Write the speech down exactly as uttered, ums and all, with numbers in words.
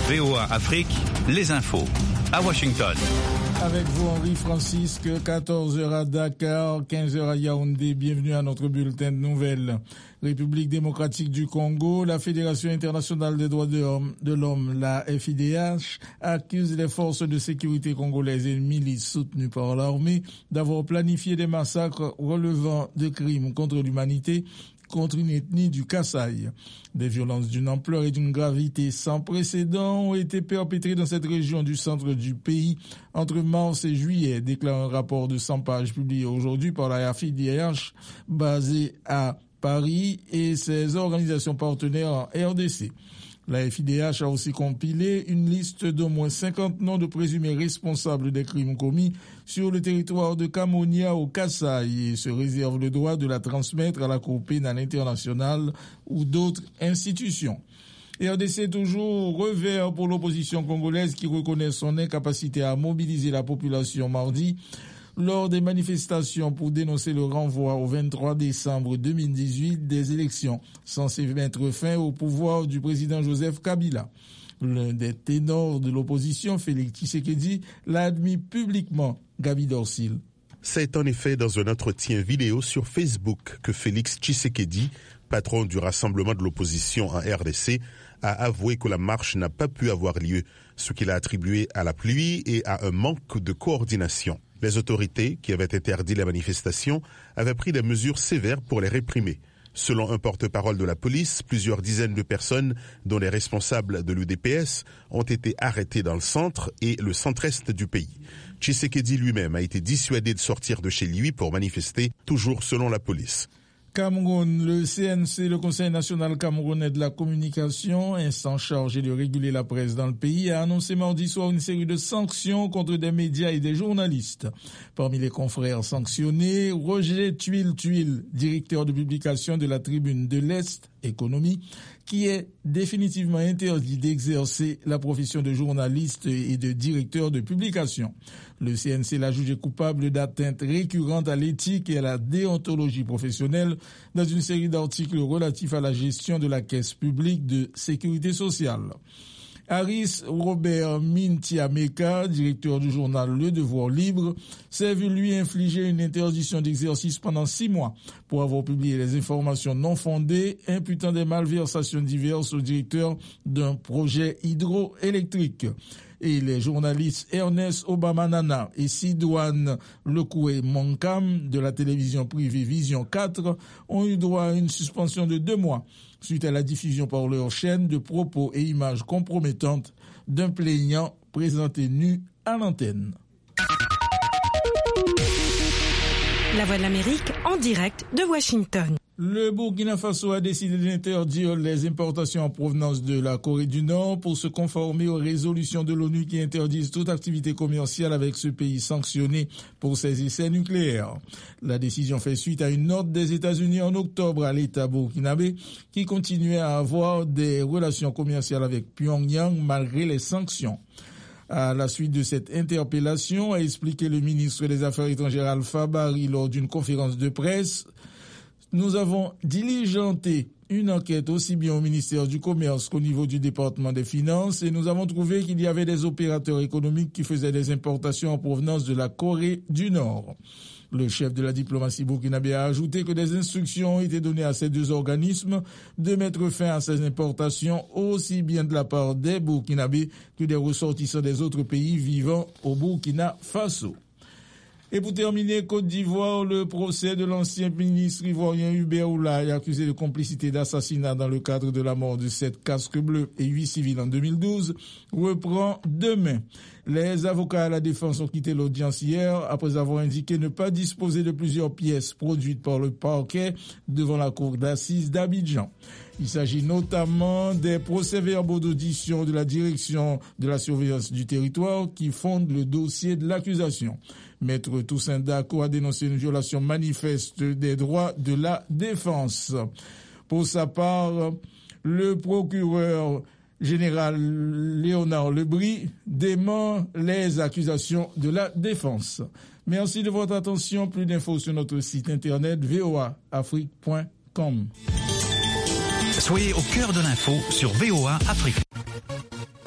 V O A Afrique, les infos. À Washington. Avec vous, Henri Francisque, quatorze heures à Dakar, quinze heures à Yaoundé. Bienvenue à notre bulletin de nouvelles. République démocratique du Congo, la Fédération internationale des droits de l'homme, de l'homme, la F I D H, accuse les forces de sécurité congolaises et milices soutenues par l'armée d'avoir planifié des massacres relevant de crimes contre l'humanité contre une ethnie du Kasaï. Des violences d'une ampleur et d'une gravité sans précédent ont été perpétrées dans cette région du centre du pays entre mars et juillet, déclare un rapport de cent pages publié aujourd'hui par la F I D H basé à Paris et ses organisations partenaires en R D C. La F I D H a aussi compilé une liste d'au moins cinquante noms de présumés responsables des crimes commis sur le territoire de Kamonia au Kasaï et se réserve le droit de la transmettre à la Cour pénale internationale ou d'autres institutions. R D C toujours revers pour l'opposition congolaise qui reconnaît son incapacité à mobiliser la population mardi lors des manifestations pour dénoncer le renvoi au vingt-trois décembre deux mille dix-huit des élections censées mettre fin au pouvoir du président Joseph Kabila. L'un des ténors de l'opposition, Félix Tshisekedi, l'a admis publiquement, Gaby Dorsil. C'est en effet dans un entretien vidéo sur Facebook que Félix Tshisekedi, patron du rassemblement de l'opposition en R D C, a avoué que la marche n'a pas pu avoir lieu, ce qu'il a attribué à la pluie et à un manque de coordination. Les autorités, qui avaient interdit les manifestations, avaient pris des mesures sévères pour les réprimer. Selon un porte-parole de la police, plusieurs dizaines de personnes, dont les responsables de l'U D P S, ont été arrêtées dans le centre et le centre-est du pays. Tshisekedi lui-même a été dissuadé de sortir de chez lui pour manifester, toujours selon la police. Cameroun, le C N C, le Conseil national camerounais de la communication, instance chargée de réguler la presse dans le pays, a annoncé mardi soir une série de sanctions contre des médias et des journalistes. Parmi les confrères sanctionnés, Roger Tuile-Tuile, directeur de publication de la Tribune de l'Est, Économie, qui est définitivement interdit d'exercer la profession de journaliste et de directeur de publication. Le C N C l'a jugé coupable d'atteintes récurrentes à l'éthique et à la déontologie professionnelle dans une série d'articles relatifs à la gestion de la caisse publique de sécurité sociale. Harris Robert Mintiameka, directeur du journal Le Devoir Libre, s'est vu lui infliger une interdiction d'exercice pendant six mois pour avoir publié des informations non fondées imputant des malversations diverses au directeur d'un projet hydroélectrique. Et les journalistes Ernest Obamanana et Sidouane Lekoué Monkam de la télévision privée Vision quatre ont eu droit à une suspension de deux mois suite à la diffusion par leur chaîne de propos et images compromettantes d'un plaignant présenté nu à l'antenne. La Voix de l'Amérique en direct de Washington. Le Burkina Faso a décidé d'interdire les importations en provenance de la Corée du Nord pour se conformer aux résolutions de l'ONU qui interdisent toute activité commerciale avec ce pays sanctionné pour ses essais nucléaires. La décision fait suite à une note des États-Unis en octobre à l'État burkinabé qui continuait à avoir des relations commerciales avec Pyongyang malgré les sanctions. À la suite de cette interpellation, a expliqué le ministre des Affaires étrangères Alpha Bari lors d'une conférence de presse, nous avons diligenté une enquête aussi bien au ministère du Commerce qu'au niveau du département des Finances et nous avons trouvé qu'il y avait des opérateurs économiques qui faisaient des importations en provenance de la Corée du Nord. Le chef de la diplomatie burkinabé a ajouté que des instructions ont été données à ces deux organismes de mettre fin à ces importations aussi bien de la part des Burkinabés que des ressortissants des autres pays vivant au Burkina Faso. Et pour terminer, Côte d'Ivoire, le procès de l'ancien ministre ivoirien Hubert Oulaye, accusé de complicité d'assassinat dans le cadre de la mort de sept casques bleus et huit civils en deux mille douze, reprend demain. Les avocats à la défense ont quitté l'audience hier après avoir indiqué ne pas disposer de plusieurs pièces produites par le parquet devant la cour d'assises d'Abidjan. Il s'agit notamment des procès-verbaux d'audition de la direction de la surveillance du territoire qui fondent le dossier de l'accusation. Maître Toussaint Dako a dénoncé une violation manifeste des droits de la défense. Pour sa part, le procureur général Léonard Lebris dément les accusations de la défense. Merci de votre attention. Plus d'infos sur notre site internet v o a afrique point com. Soyez au cœur de l'info sur V O A Afrique.